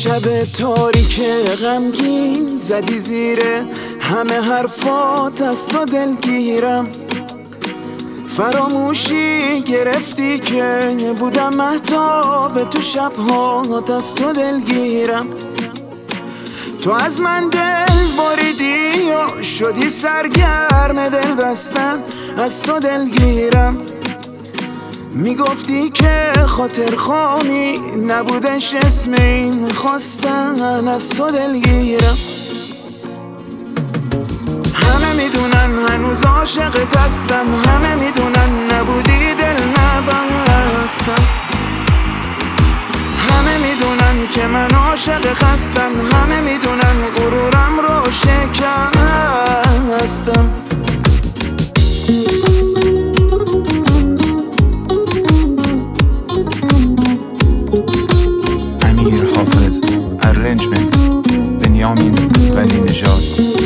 شب تاریک غمگین زدی زیر همه حرفات، از تو دلگیرم. فراموشی گرفتی که بودم مهتاب تو شبهات، از تو دلگیرم. تو از من دل بریدی و شدی سرگرم دل بستن، از تو دلگیرم. میگفتی که خاطر خوامی نبودش اسم این خواستن، از تو دلگیرم. همه میدونن هنوز عاشقت هستم، همه میدونن نبودی دل نبستم. همه میدونن که من عاشق خستم، همه میدونن غرورم رو شکستم. امیر حافظ، ارنجمنت بنیامین ولی نژاد.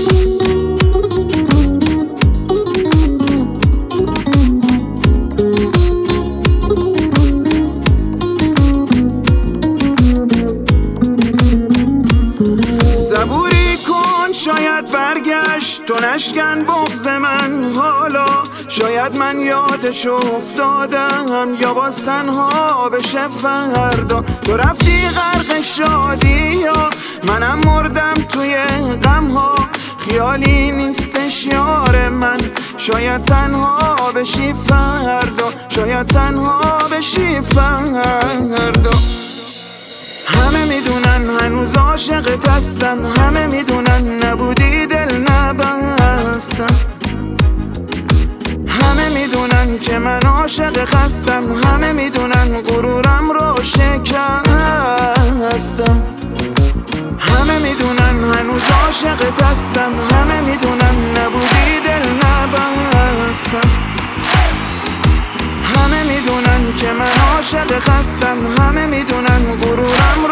صبوری کن شاید برگشت، تو نشکن بغض من حالا. شاید من یادش افتادم یا باز تنها بشه فردا. تو رفتی غرق شادی ها، منم مردم توی غم ها. خیالی نیستش یار من، شاید تنها بشی فردا، شاید تنها بشی فردا. همه میدونن هنوز عاشقت هستم، همه میدونن نبودی دل نبستم. همه میدونن که من عاشق خستم، همه میدونن غرورم رو شکستم. همه میدونن هنوز عاشقت هستم، همه میدونن نبودی دل نبستم. همه میدونن که من عاشق خستم، همه میدونن غرورم